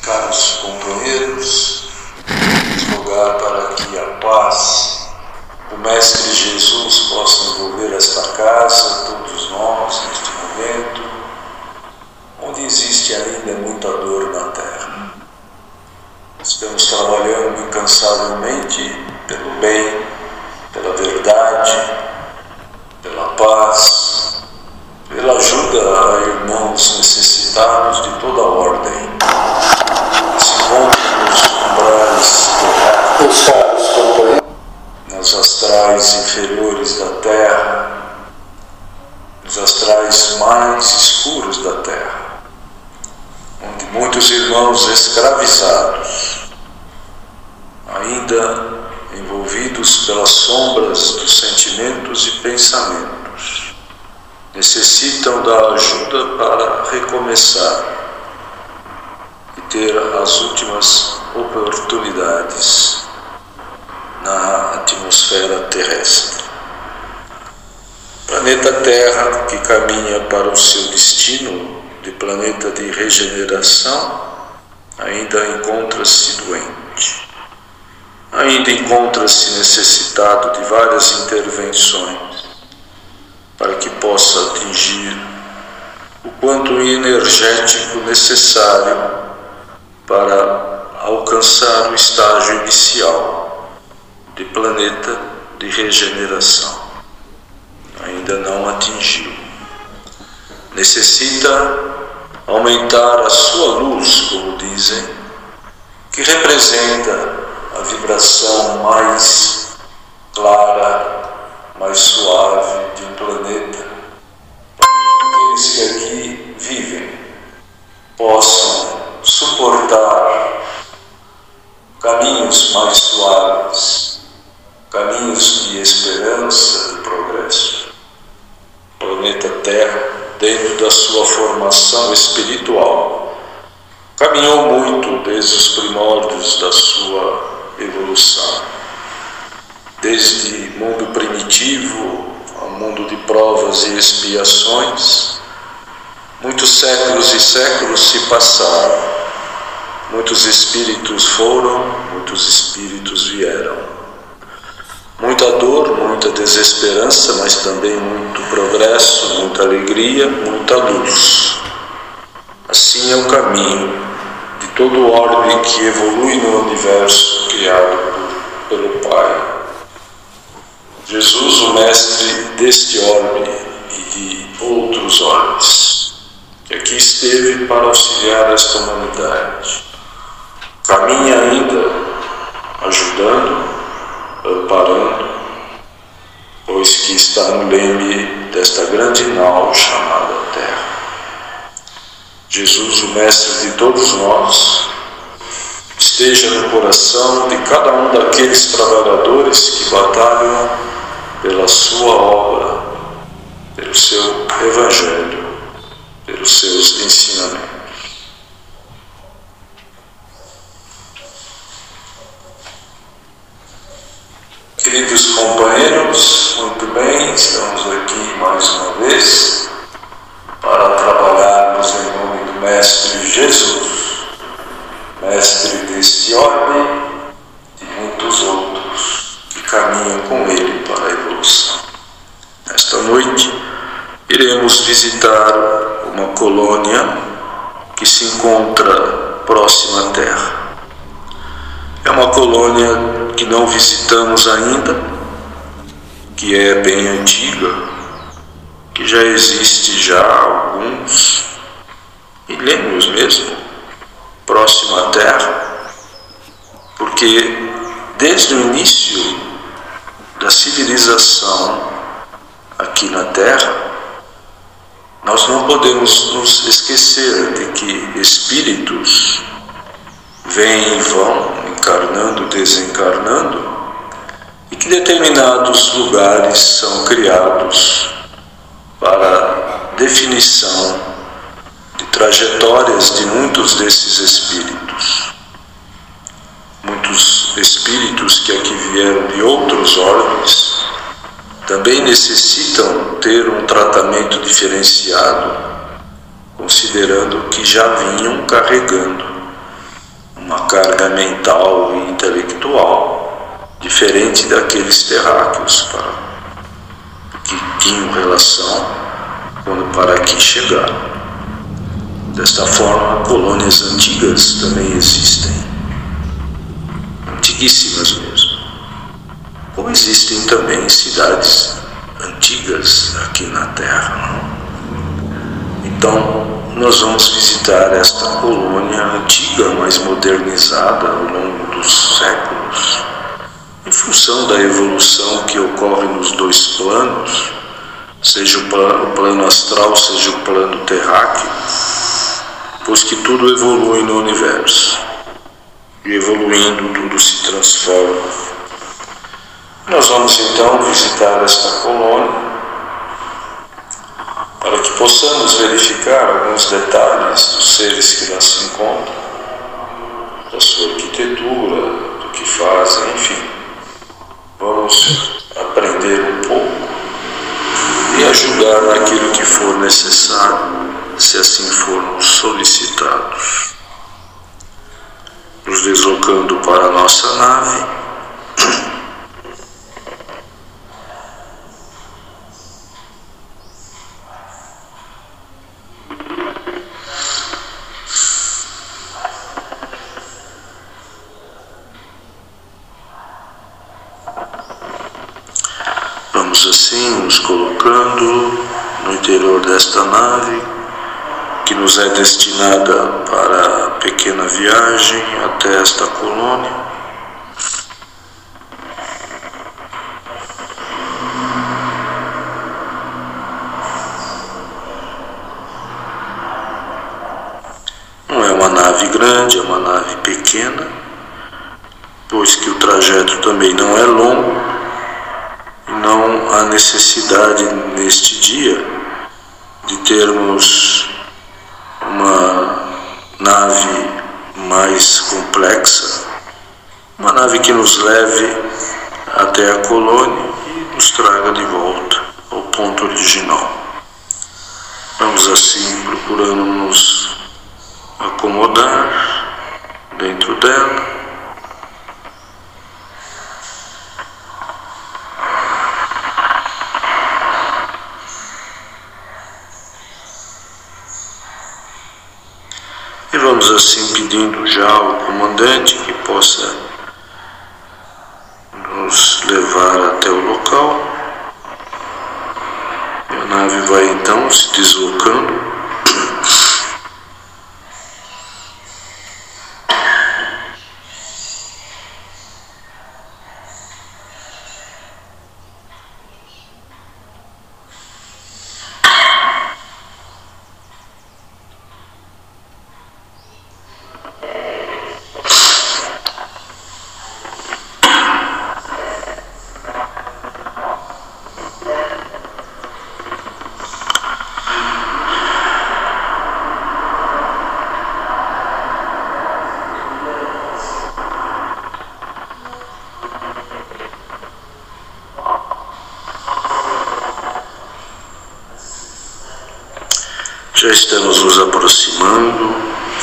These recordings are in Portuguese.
caros companheiros, rogar para que a paz do Mestre Jesus possa envolver esta casa, todos nós neste momento, onde existe ainda muita dor na terra. Estamos trabalhando incansavelmente pelo bem, pela verdade, pela paz, pela ajuda a irmãos necessitados de toda ordem. Se encontram nos umbrais os caros companheiros, nas astrais inferiores da terra, nos astrais mais escuros da terra, onde muitos irmãos escravizados, ainda envolvidos pelas sombras dos sentimentos e pensamentos, necessitam da ajuda para recomeçar e ter as últimas oportunidades na atmosfera terrestre. O planeta Terra, que caminha para o seu destino de planeta de regeneração, ainda encontra-se doente. Ainda encontra-se necessitado de várias intervenções para que possa atingir o quanto energético necessário para alcançar o estágio inicial de planeta de regeneração. Ainda não atingiu. Necessita aumentar a sua luz, como dizem, que representa a vibração mais clara, mais suave de um planeta, para que aqueles que aqui vivem possam suportar caminhos mais suaves, caminhos de esperança, de progresso. O planeta Terra, dentro da sua formação espiritual, caminhou muito desde os primórdios da sua evolução, desde mundo primitivo ao mundo de provas e expiações. Muitos séculos e séculos se passaram, muitos espíritos foram, muitos espíritos vieram. Muita dor, muita desesperança, mas também muito progresso, muita alegria, muita luz. Assim é o caminho de todo o orbe que evolui no universo criado pelo Pai. Jesus, o Mestre deste orbe e de outros orbes, que aqui esteve para auxiliar esta humanidade, caminha ainda ajudando, amparando, pois que está no leme desta grande nau chamada Terra. Jesus, o Mestre de todos nós, esteja no coração de cada um daqueles trabalhadores que batalham pela sua obra, pelo seu Evangelho, pelos seus ensinamentos. Queridos companheiros, muito bem, estamos aqui mais uma vez para trabalharmos em nome do Mestre Jesus, Mestre deste orbe e muitos outros que caminham com ele para a evolução. Esta noite iremos visitar uma colônia que se encontra próxima à Terra. É uma colônia que não visitamos ainda, que é bem antiga, que já existe já há alguns milênios mesmo, próxima à Terra, porque desde o início da civilização aqui na Terra, nós não podemos nos esquecer de que espíritos vêm e vão, encarnando, desencarnando, e que determinados lugares são criados para definição de trajetórias de muitos desses espíritos. Muitos espíritos que aqui vieram de outros orbes também necessitam ter um tratamento diferenciado, considerando que já vinham carregando carga mental e intelectual diferente daqueles terráqueos que tinham relação quando para aqui chegaram. Desta forma, colônias antigas também existem, antiguíssimas mesmo. Como existem também cidades antigas aqui na Terra, não? Então, nós vamos visitar esta colônia antiga, mais modernizada ao longo dos séculos, em função da evolução que ocorre nos dois planos, seja o plano astral, seja o plano terráqueo, pois que tudo evolui no universo, e evoluindo tudo se transforma. Nós vamos então visitar esta colônia, para que possamos verificar alguns detalhes dos seres que lá se encontram, da sua arquitetura, do que fazem, enfim. Vamos aprender um pouco e ajudar naquilo que for necessário, se assim formos solicitados. Nos deslocando para a nossa nave, vamos assim nos colocando no interior desta nave, que nos é destinada para a pequena viagem até esta colônia. Não é uma nave grande, é uma nave pequena, pois que o trajeto também não é longo. Não há necessidade neste dia de termos uma nave mais complexa, uma nave que nos leve até a colônia e nos traga de volta ao ponto original. Vamos assim procurando nos acomodar dentro dela. E vamos assim pedindo já ao comandante que possa nos levar até o local. A nave vai então se deslocando. Já estamos nos aproximando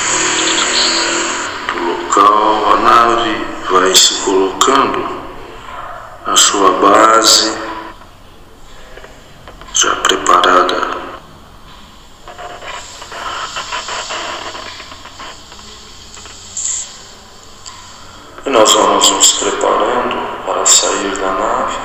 do local. A nave vai se colocando na sua base, já preparada. E nós vamos nos preparando para sair da nave,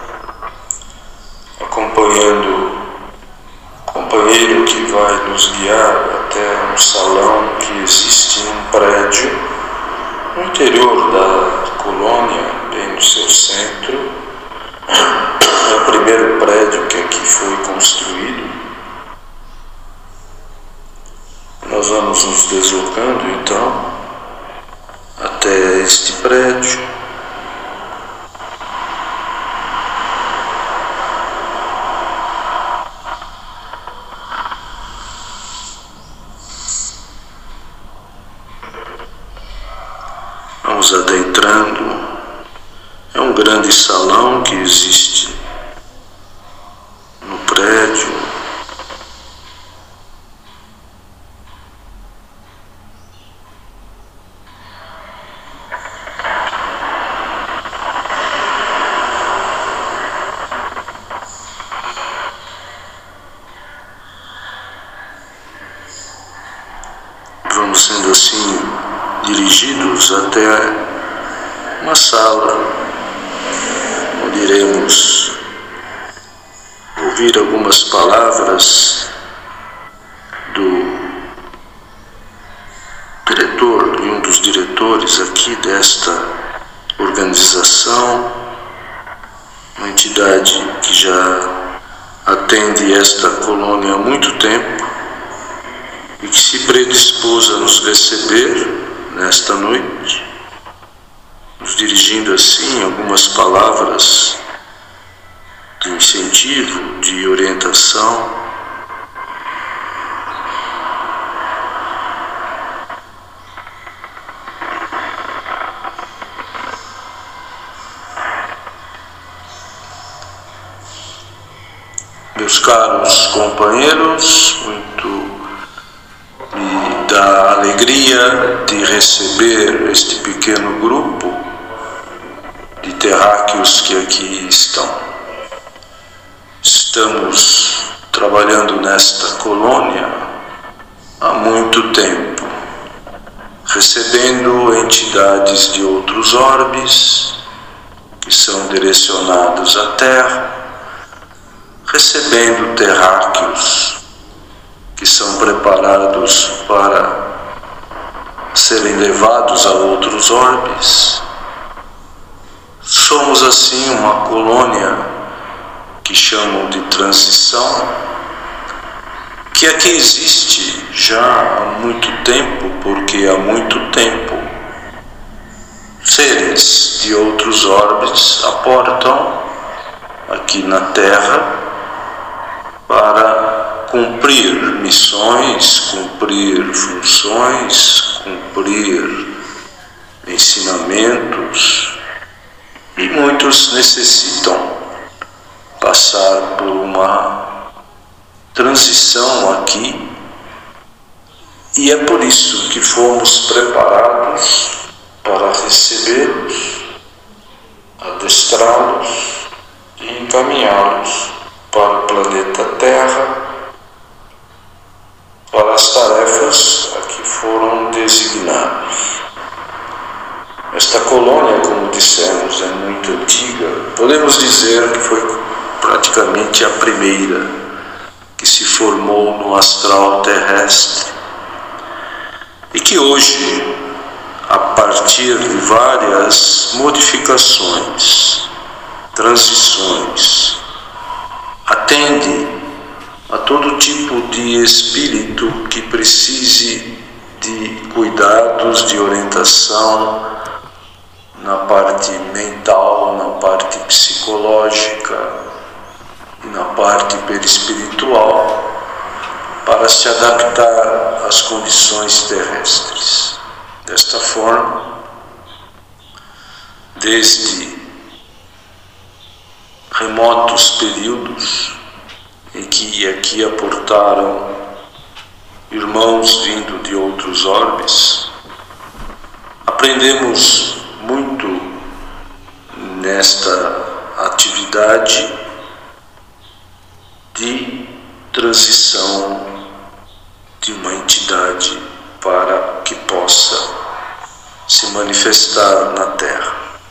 acompanhando companheiro que vai nos guiar até um salão que existe em um prédio no interior da colônia, bem no seu centro. É o primeiro prédio que aqui foi construído. Nós vamos nos deslocando então até este prédio. Vamos adentrando. É um grande salão que existe no prédio. estamos sendo assim dirigidos até uma sala onde iremos ouvir algumas palavras do diretor, de um dos diretores aqui desta organização, uma entidade que já atende esta colônia há muito tempo e que se predispôs a nos receber nesta noite, nos dirigindo assim algumas palavras de incentivo, de orientação. Meus caros companheiros, muito me dá alegria de receber este pequeno grupo de terráqueos que aqui estão. Estamos trabalhando nesta colônia há muito tempo, recebendo entidades de outros orbes que são direcionados à Terra, recebendo terráqueos que são preparados para serem levados a outros orbes. Somos assim uma colônia que chamam de transição, que aqui existe já há muito tempo, porque há muito tempo seres de outros orbes aportam aqui na Terra para cumprir missões, cumprir funções, cumprir ensinamentos, e muitos necessitam passar por uma transição aqui, e é por isso que fomos preparados para recebê-los, adestrá-los e encaminhá-los para o planeta Terra, para as tarefas a que foram designados. Esta colônia, como dissemos, é muito antiga. Podemos dizer que foi praticamente a primeira que se formou no astral terrestre, e que hoje, a partir de várias modificações, transições, atende a todo tipo de espírito que precise de cuidados, de orientação na parte mental, na parte psicológica e na parte perispiritual, para se adaptar às condições terrestres. Desta forma, desde remotos períodos em que aqui aportaram irmãos vindo de outros orbes, aprendemos muito nesta atividade de transição de uma entidade para que possa se manifestar na Terra.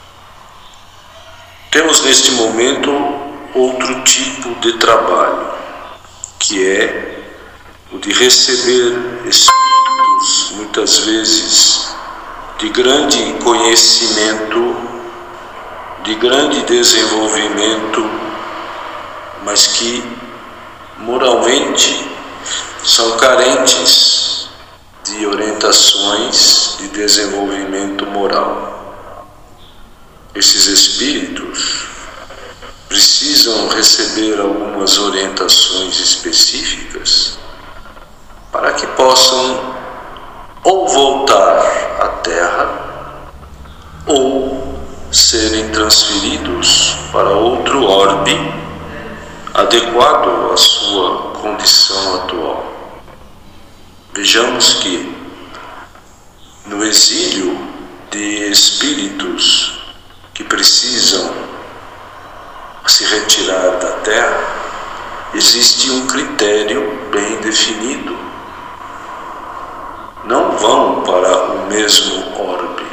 Temos neste momento outro tipo de trabalho, que é o de receber espíritos, muitas vezes de grande conhecimento, de grande desenvolvimento, mas que moralmente são carentes de orientações de desenvolvimento moral. Esses espíritos precisam receber algumas orientações específicas para que possam ou voltar à Terra ou serem transferidos para outro orbe adequado à sua condição atual. Vejamos que no exílio de espíritos que precisam se retirar da Terra, existe um critério bem definido. não vão para o mesmo orbe,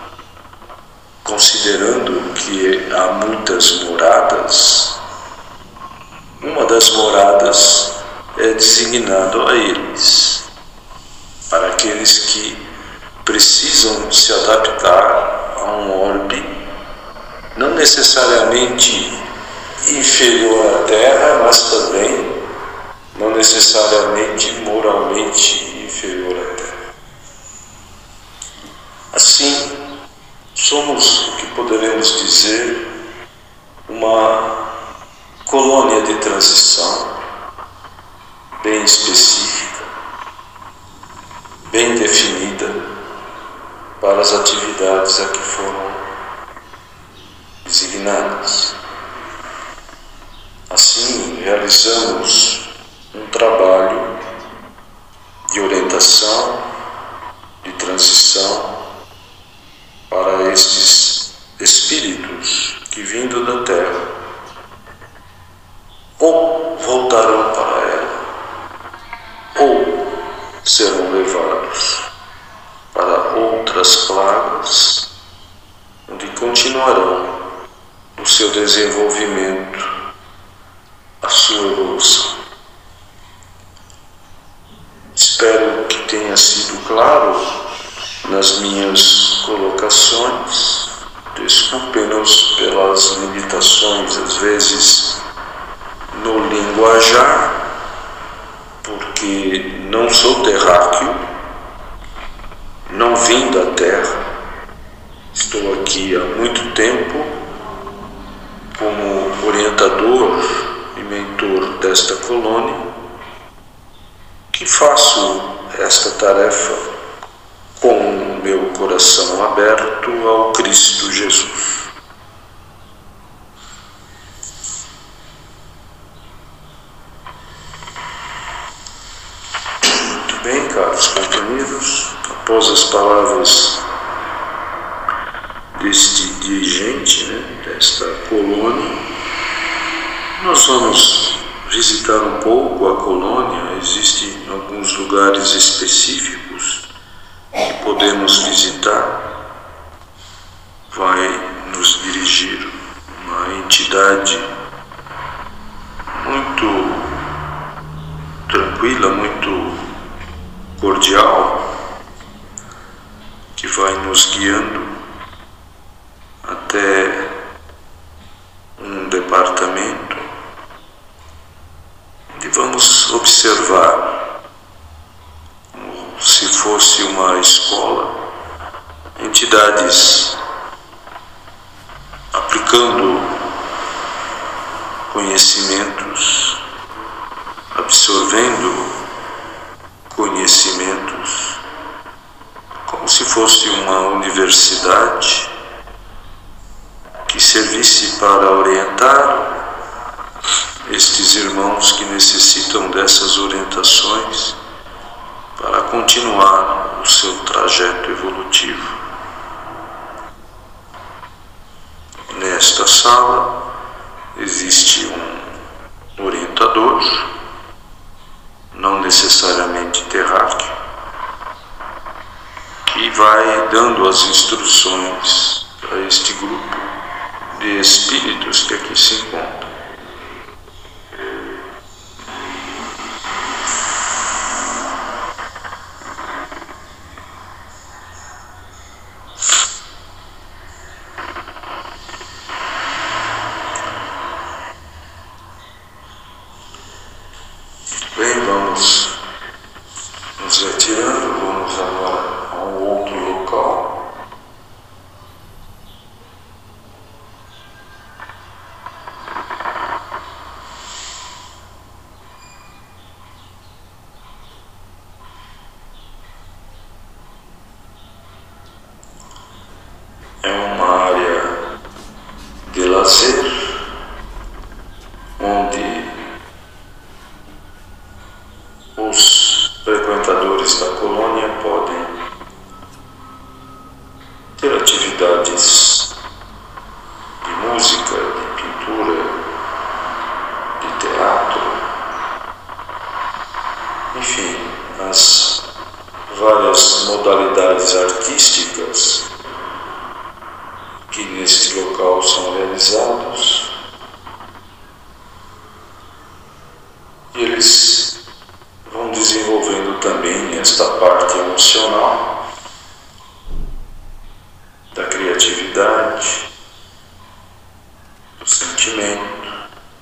considerando que há muitas moradas. Uma das moradas é designado a eles, para aqueles que precisam se adaptar a um orbe não necessariamente inferior à Terra, mas também não necessariamente moralmente inferior à Terra. Assim, somos o que poderemos dizer uma colônia de transição bem específica, bem definida para as atividades a que foram designadas. Assim, realizamos um trabalho de orientação, de transição para estes espíritos que, vindo da Terra, ou voltarão para ela, ou serão levados para outras plagas, onde continuarão o seu desenvolvimento, a sua evolução. Espero que tenha sido claro nas minhas colocações. Desculpem-nos pelas limitações, às vezes, no linguajar, porque não sou terráqueo, não vim da Terra, estou aqui há muito tempo como orientador e mentor desta colônia, que faço esta tarefa com o meu coração aberto ao Cristo Jesus. Muito bem, caros companheiros, após as palavras deste dirigente, desta colônia, nós vamos visitar um pouco a colônia. Existem alguns lugares específicos que podemos visitar. Vai nos dirigir uma entidade muito tranquila, muito cordial, que vai nos guiando até um departamento onde vamos observar, como se fosse uma escola, entidades aplicando conhecimentos, absorvendo conhecimentos, como se fosse uma universidade que servisse para orientar estes irmãos que necessitam dessas orientações para continuar o seu trajeto evolutivo. Nesta sala existe um orientador, não necessariamente terráqueo, que vai dando as instruções a este grupo de espíritos que aqui se encontram. Bem, vamos nos retirando, vamos agora a um outro local. É uma área de lazer, onde os frequentadores da colônia podem ter atividades de música, de pintura, de teatro, enfim, as várias várias modalidades artísticas que nesse local são realizados, e eles vão desenvolvendo também esta parte emocional da criatividade, do sentimento,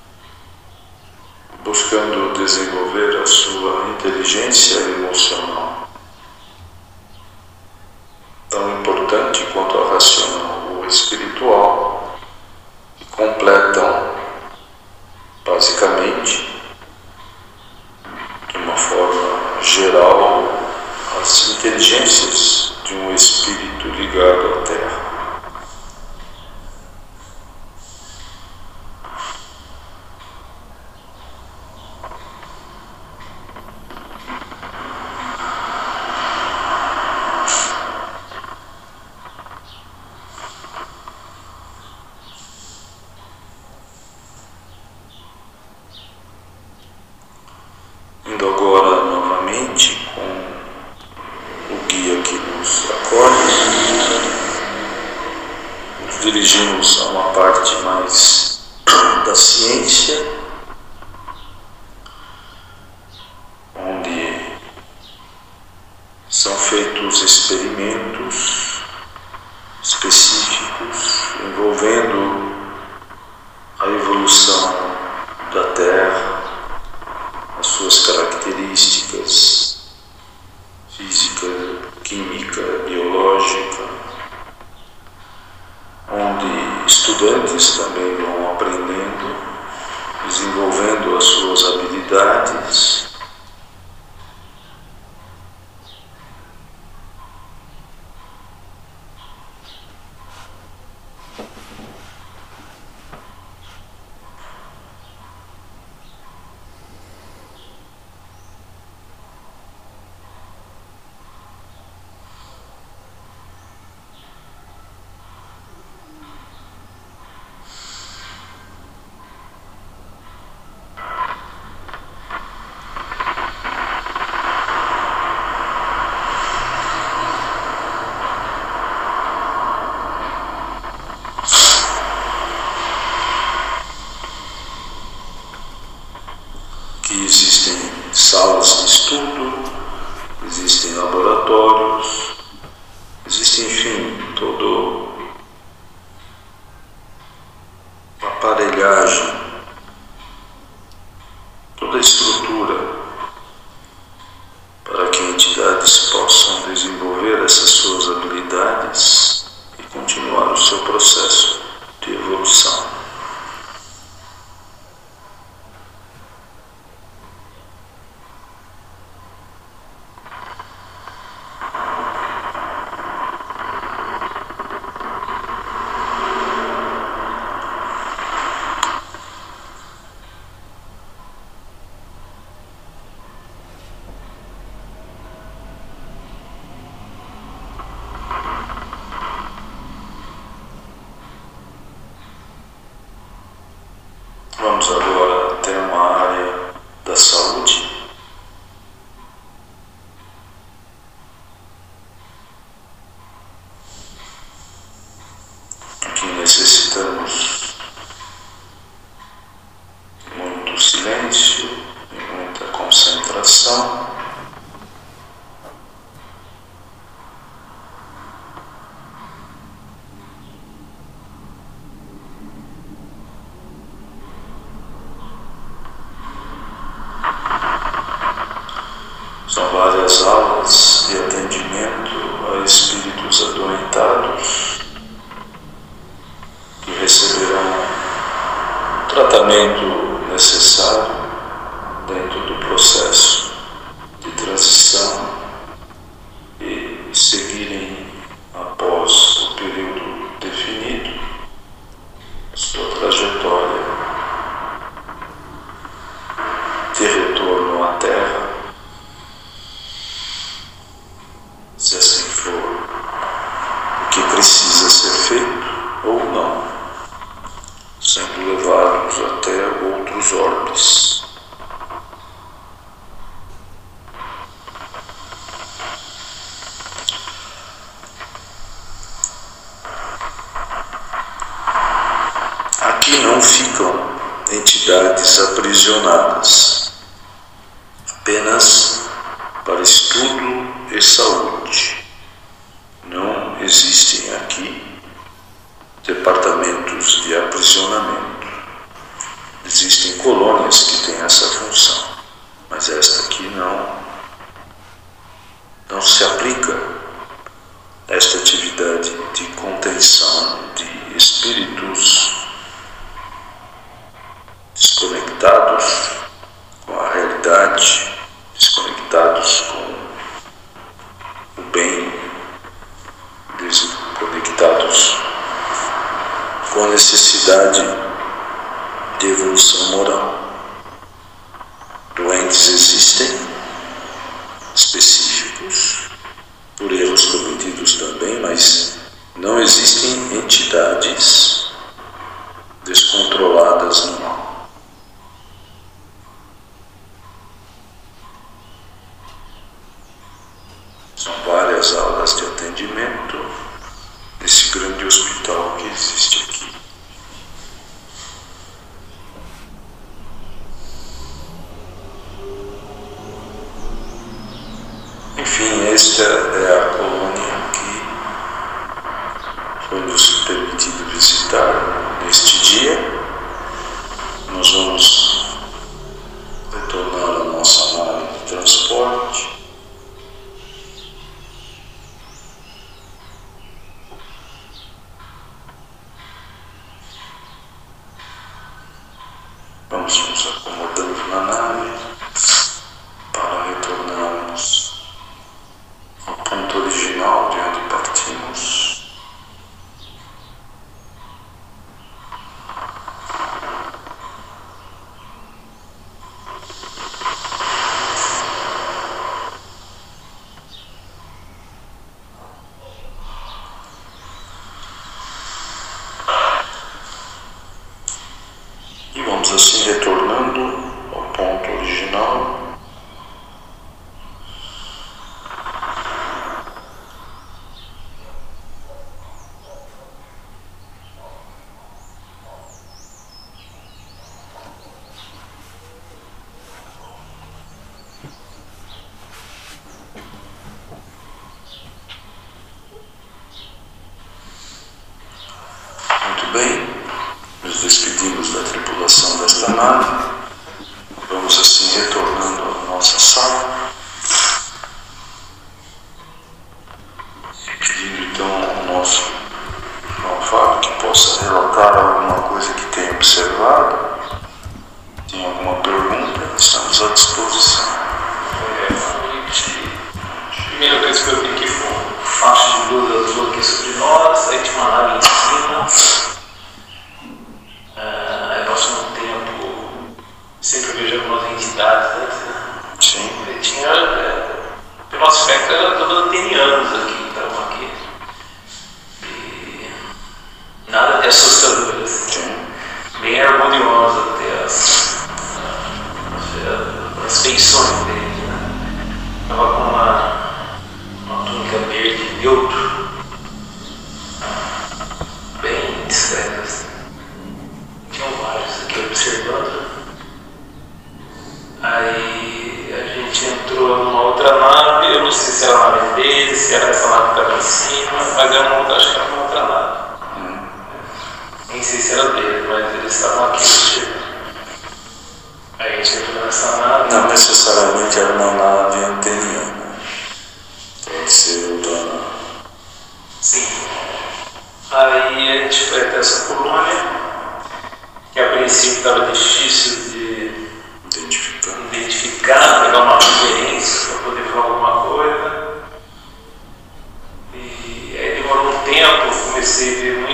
buscando desenvolver a sua inteligência emocional, tão importante quanto a racional ou espiritual, que completam basicamente, de uma forma geral, as inteligências de um espírito ligado à Terra. Indo agora novamente com o guia que nos acolhe, nos dirigimos a uma parte mais da ciência, onde são feitos experimentos específicos envolvendo a evolução da Terra, as suas características física, química, biológica, onde estudantes também vão aprendendo, desenvolvendo as suas habilidades, que existem salas de estudo, existem laboratórios, existe, enfim, toda a aparelhagem, toda a estrutura para que entidades possam desenvolver essas suas habilidades e continuar o seu processo de evolução. Vamos agora até uma área da saúde. Aqui necessitamos muito silêncio e muita concentração. São várias aulas de atendimento a espíritos adoentados que receberão o tratamento necessário dentro do processo de transição e seguirem após o período definido sua trajetória de retorno à Terra, ficam entidades aprisionadas, apenas para estudo e saúde. Não existem aqui departamentos de aprisionamento. Existem colônias que têm essa função, mas esta aqui não se aplica esta atividade de contenção de espíritos desconectados com a realidade, desconectados com o bem, desconectados com a necessidade de evolução moral. Doentes existem, específicos, por erros cometidos também, mas não existem entidades descontroladas no mal. São várias aulas de atendimento nesse grande hospital que existe aqui. Enfim, esta é a colônia que foi nos permitido visitar neste dia. Nós vamos retornar à nossa nave de transporte. Vamos nos acomodando na nave para retornarmos ao ponto original de onde partimos. E vamos assim retornando ao ponto original. Muito bem, nos despedimos da tripulação desta nave. Vamos assim retornando à nossa sala, pedindo então ao nosso João Fábio que possa relatar alguma coisa que tenha observado. Tem alguma pergunta? Estamos à disposição. A primeira coisa que eu vi que foi um facho de luz azul aqui sobre nós, aí tinha uma nave em cima. Aí passou um tempo, sempre vejo algumas entidades antes, né? Sim. E tinha, pelo aspecto, era todos atenianos aqui, que estavam aqui. E nada de assustador, assim. Sim. Bem harmoniosa até as feições deles, né? Estava com uma túnica verde neutro, bem discreta, assim. Tinham vários aqui observando. Aí a gente entrou numa outra nave, eu não sei se era a nave deles, se era essa nave que estava em cima, mas era uma outra, acho que era uma outra nave. Nem sei se era deles, mas eles estavam aqui observando. Aí a gente entrou nessa nave. Não necessariamente era uma nave anteniana. Pode ser outra nave. Sim. Aí a gente foi até essa colônia, que a princípio estava difícil de identificar, pegar uma referência para poder falar alguma coisa. E aí demorou um tempo, eu comecei a ver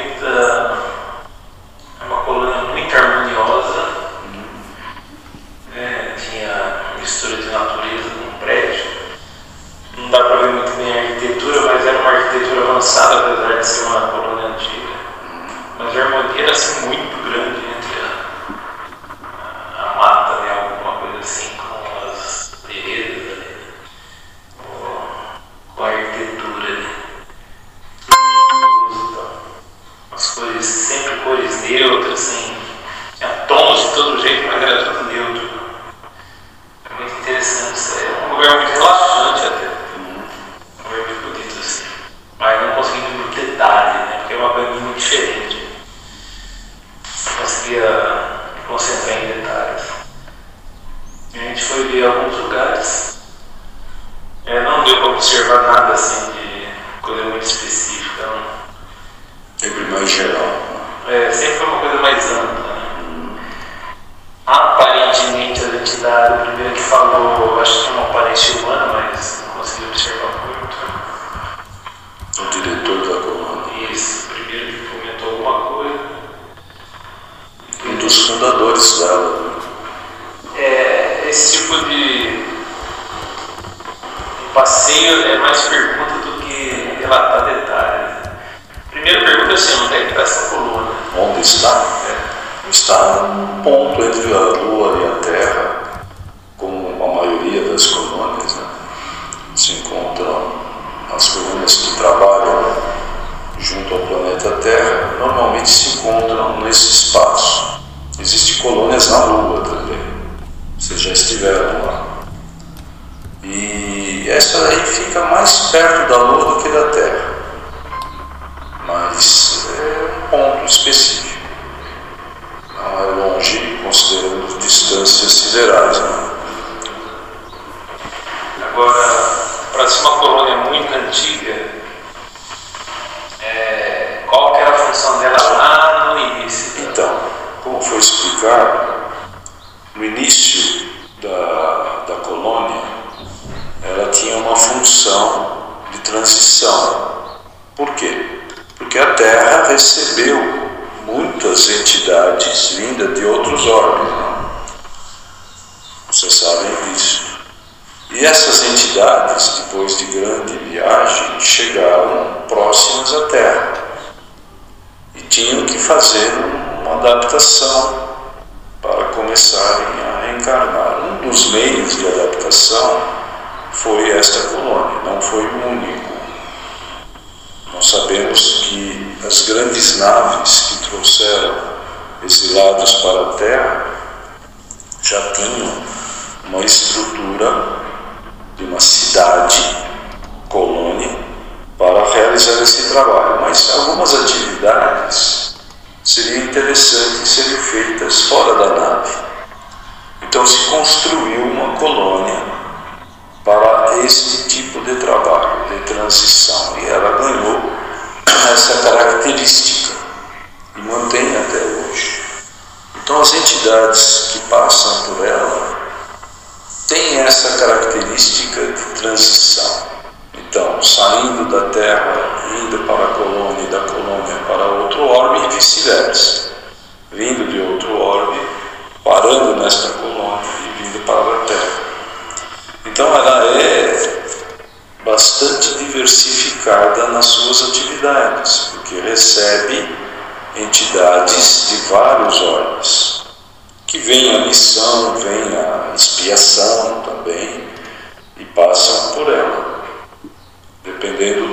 uma colônia muito harmoniosa. Tinha mistura de natureza com prédio. Não dá para ver muito bem a arquitetura, mas era uma arquitetura avançada, apesar de ser uma colônia antiga. Mas a harmonia era assim, muito grande entre a mata, né, alguma coisa assim, com as veredas ali, com a arquitetura ali. Então, as cores, sempre cores neutras, sem meio é mais pergunta do que relatar detalhes. Primeira pergunta é assim, onde é que está essa colônia? Onde está? Está num ponto entre a Lua e a Terra, como a maioria das colônias, né? Se encontram as colônias que trabalham junto ao planeta Terra, normalmente se encontram nesse espaço. Existem colônias na Lua também, vocês já estiveram lá. E essa aí fica mais perto da Lua do que da Terra, mas é um ponto específico, não é longe considerando distâncias siderais, né? Agora, para ser uma colônia muito antiga, qual que era a função dela lá no início? Então, como foi explicado, no início da colônia, ela tinha uma função de transição. Por quê? Porque a Terra recebeu muitas entidades vindas de outros orbes, né? Vocês sabem disso. E essas entidades, depois de grande viagem, chegaram próximas à Terra e tinham que fazer uma adaptação para começarem a reencarnar. Um dos meios de adaptação foi esta colônia, não foi o único. Nós sabemos que as grandes naves que trouxeram exilados para a Terra já tinham uma estrutura de uma cidade, colônia, para realizar esse trabalho. Mas algumas atividades seriam interessantes serem feitas fora da nave. Então se construiu uma colônia para este tipo de trabalho, de transição, e ela ganhou essa característica e mantém até hoje. Então as entidades que passam por ela têm essa característica de transição. Então, saindo da Terra, indo para a colônia e da colônia para outro orbe e vice-versa. Vindo de outro orbe, parando nesta colônia e vindo para a Terra. Então ela é bastante diversificada nas suas atividades, porque recebe entidades de vários orbes, que vem a missão, vem a expiação também, e passam por ela, dependendo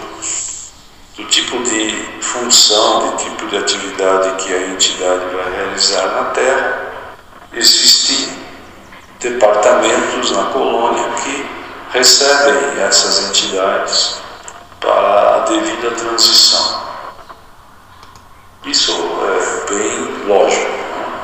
do tipo de função, de tipo de atividade que a entidade vai realizar na Terra. Existem departamentos na colônia que recebem essas entidades para a devida transição. Isso é bem lógico.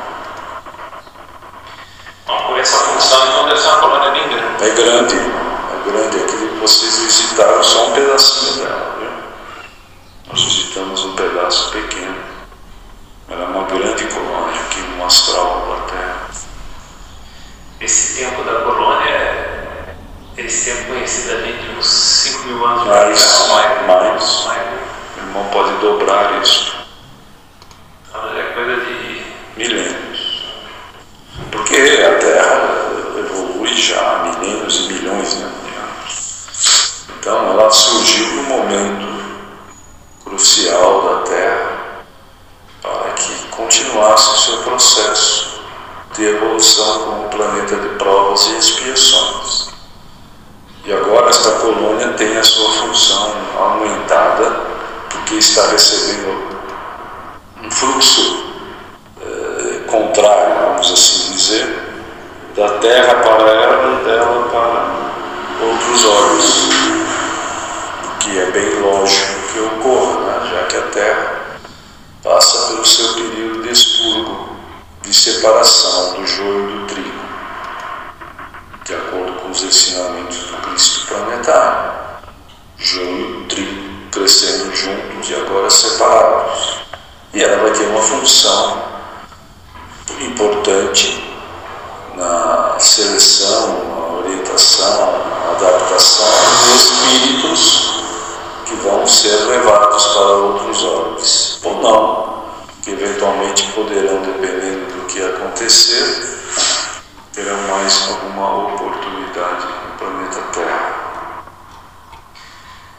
Com essa função, então deve ser uma colônia bem grande. É grande. Aquilo que vocês visitaram só um pedacinho dela, viu? Nós visitamos um pedaço pequeno. Ela é uma grande colônia aqui no astral da Terra. Esse tempo da colônia, esse tempo conhecidamente de uns 5.000 anos mais. O irmão pode dobrar isso. É coisa de milênios. Porque a Terra evolui já há milênios e milhões de anos. Então ela surgiu no momento crucial da Terra para que continuasse o seu processo de evolução como planeta de provas e expiações. E agora esta colônia tem a sua função aumentada, porque está recebendo um fluxo contrário, vamos assim dizer, da Terra para ela e dela para outros orbes, que é bem lógico que ocorra, né? Já que a Terra passa pelo seu período de expurgo, de separação do joio do trigo, de acordo com os ensinamentos do Cristo planetário. Joio e trigo crescendo juntos e agora separados. E ela vai ter uma função importante na seleção, na orientação, na adaptação de espíritos que vão ser levados para outros orbes, ou não, que eventualmente poderão, dependendo do que acontecer, terão mais alguma oportunidade no planeta Terra.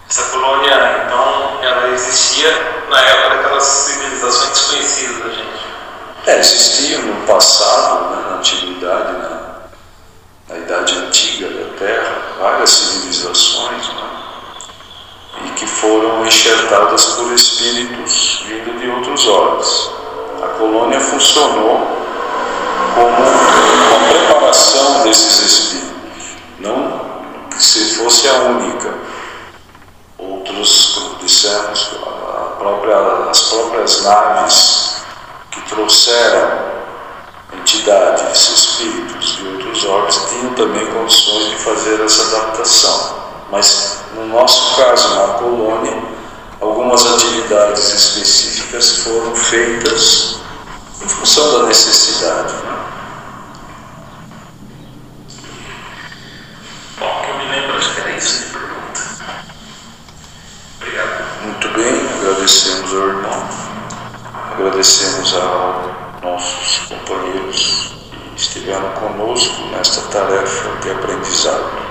Essa colônia, então, ela existia na época daquelas civilizações desconhecidas da gente. Existiam no passado, né, na antiguidade, na Idade Antiga da Terra, várias civilizações, né, e que foram enxertadas por espíritos vindo de outros orbes. A colônia funcionou como uma preparação desses espíritos, não que se fosse a única. Outros, como dissemos, as próprias naves que trouxeram entidades, espíritos de outros orbes tinham também condições de fazer essa adaptação. Mas no nosso caso, na colônia, algumas atividades específicas foram feitas em função da necessidade, né? Bom, que eu me lembro, acho que era isso de pergunta. Obrigado. Muito bem, agradecemos ao irmão, agradecemos aos nossos companheiros que estiveram conosco nesta tarefa de aprendizado.